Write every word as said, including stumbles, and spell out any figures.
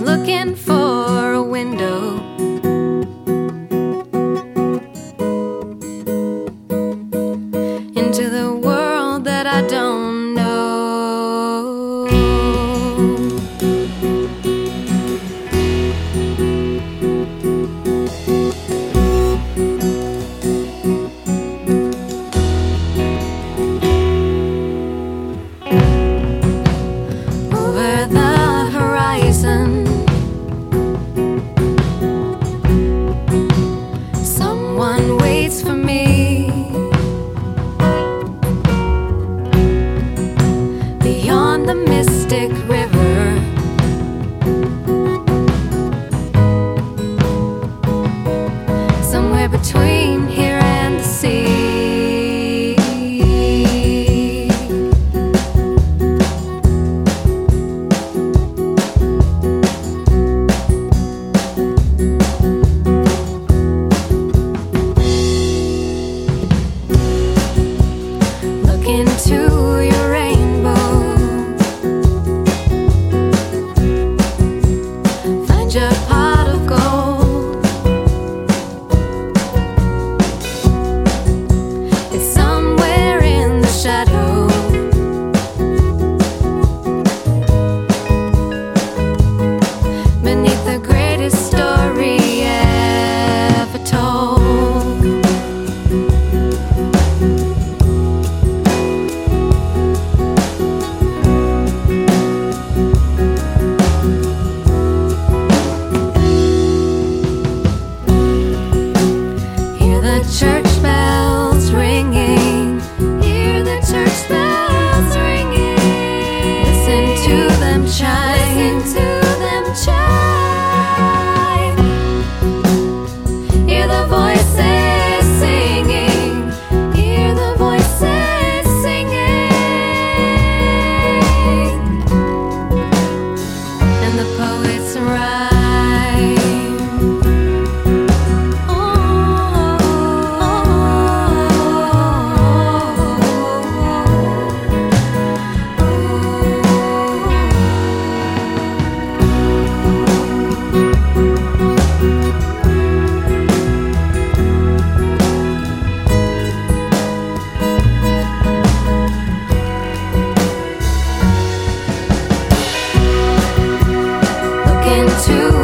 looking for a window into the world that I don't know. Over the horizon, someone waits for me. Beyond the mystic river, somewhere between here and the sea. Look into your rainbow, find your pot of gold. It's somewhere in the shadow, beneath the greatest story ever told. Hear the church bells ringing, hear the church bells ringing. Listen to them chime, listen to them chime. Hear the voices singing, hear the voices singing. And the poets rhyme. Into